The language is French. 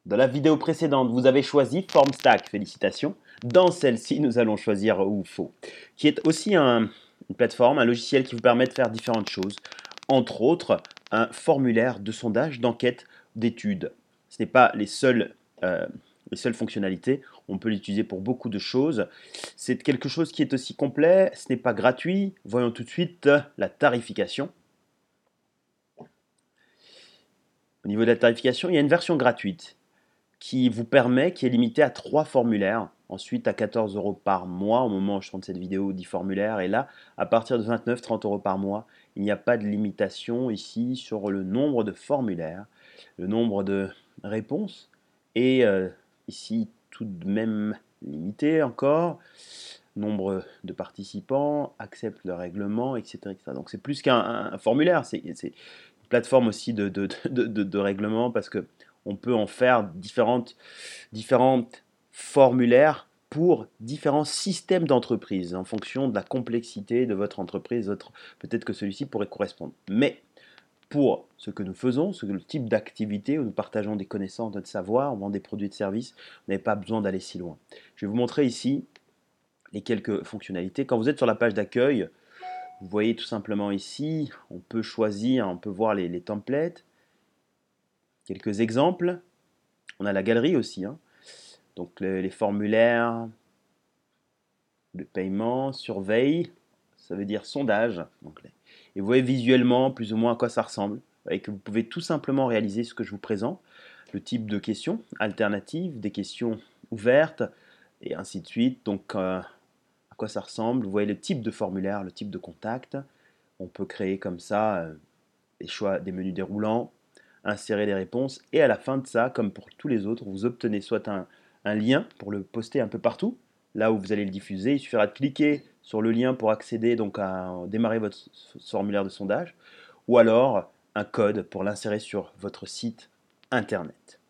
Dans la vidéo précédente, vous avez choisi FormStack, félicitations. Dans celle-ci, nous allons choisir Oufo, qui est aussi une plateforme, un logiciel qui vous permet de faire différentes choses. Entre autres, un formulaire de sondage, d'enquête, d'études. Ce n'est pas les seules fonctionnalités, on peut l'utiliser pour beaucoup de choses. C'est quelque chose qui est aussi complet, ce n'est pas gratuit. Voyons tout de suite la tarification. Au niveau de la tarification, il y a une version gratuite qui vous permet, qui est limité à 3 formulaires, ensuite à 14 euros par mois, au moment où je tourne cette vidéo, 10 formulaires, et là, à partir de 29-30 euros par mois, il n'y a pas de limitation ici sur le nombre de formulaires, le nombre de réponses, et ici tout de même limité encore, nombre de participants, accepte le règlement, etc. etc. Donc c'est plus qu'un formulaire, c'est une plateforme aussi de règlement parce que on peut en faire différentes formulaires pour différents systèmes d'entreprise en fonction de la complexité de votre entreprise. Peut-être que celui-ci pourrait correspondre. Mais pour ce que nous faisons, le type d'activité où nous partageons des connaissances, notre savoir, on vend des produits et de services, vous n'avez pas besoin d'aller si loin. Je vais vous montrer ici les quelques fonctionnalités. Quand vous êtes sur la page d'accueil, vous voyez tout simplement ici, on peut choisir, on peut voir les templates. Quelques exemples. On a la galerie aussi, hein. Donc les formulaires de paiement, surveille, ça veut dire sondage. Et vous voyez visuellement plus ou moins à quoi ça ressemble. Vous voyez que vous pouvez tout simplement réaliser ce que je vous présente, le type de questions alternatives, des questions ouvertes, et ainsi de suite. Donc à quoi ça ressemble. Vous voyez le type de formulaire, le type de contact. On peut créer comme ça des choix, des menus déroulants, insérer des réponses, et à la fin de ça, comme pour tous les autres, vous obtenez soit un lien pour le poster un peu partout, là où vous allez le diffuser. Il suffira de cliquer sur le lien pour accéder donc à démarrer votre formulaire de sondage, ou alors un code pour l'insérer sur votre site internet.